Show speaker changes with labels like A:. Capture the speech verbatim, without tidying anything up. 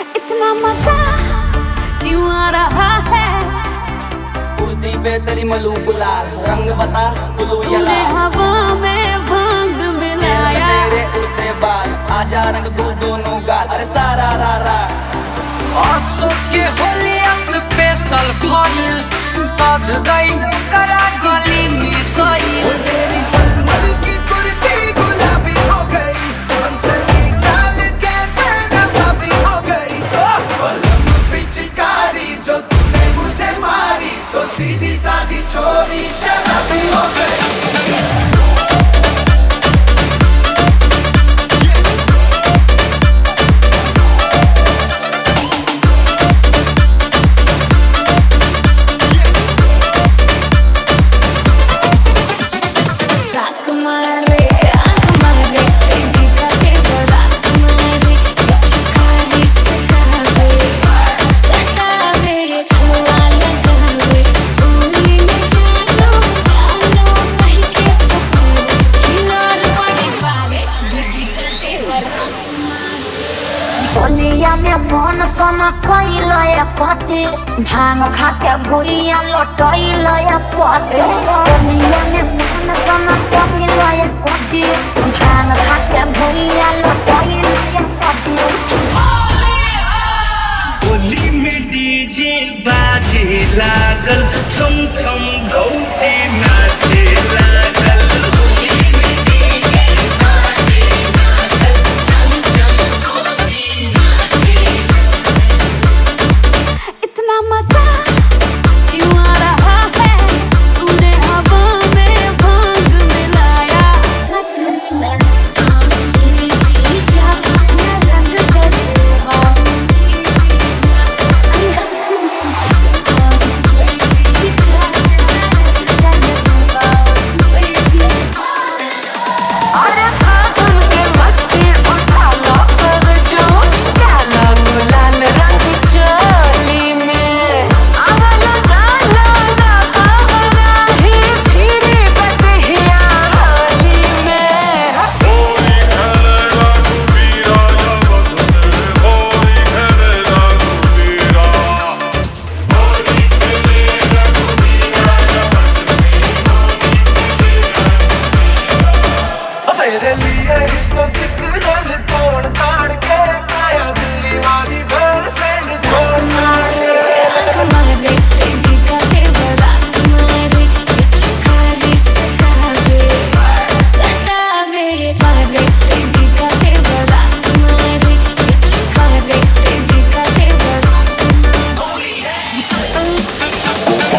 A: इतना मजा क्यों आ रहा है?
B: कुर्ती पे तेरी मलू गुलाल, रंग बता ब्लू या
A: तूने
B: लाल।
A: हवा में भांग मिलाया,
B: तेरे उड़ते बाल, आजा रंग दू दोनों गाल। अरे सारा रा रा
C: आंसू के होली स्पेशल भइल, सज गइल करा गली में गइल।
D: तेरी मलमल की कुर्ती गुलाबी हो गई, मनचली चाल कैसे नवाबी हो गई। बलम पिचकारी जो तूने मुझे मारी, तो सीधी साधी छोरी शराबी हो गई।
E: होलिया में मन सोना कइल या पति, भांग खा के भुरिया लटइल या पति। होलिया में मन सोना कइल या पति, भांग खा के भुरिया लटइल या पति।
F: होली में डीजे बाजे लागल, छम छम भौजी नाचे लागल।
A: इतना मजा क्यों आ रहा है? तूने हवा में भांग मिलाया,
C: अरे फागुन के मस्ती उठा लो कर जो, काला गुलाल रंग चोली में। अवल गाला लगा रही फिरी बतिया होली में।
G: होली खेलेगा घुबीरा या बदले, होली खेलेगा घुबीरा। होली खेलेगा घुबीरा या बदले,
D: तेरे लिए ही तो सिग्नल तोड़ ताड़ के आया दिल्ली वाली गर्लफ्रेंड छोड़
E: मारे आँख मारे तेरी गले बरात मारे, कुछ खाली सतावे सतावे। मारे तेरी गले बरात मारे, कुछ खाली तेरी गले बरात।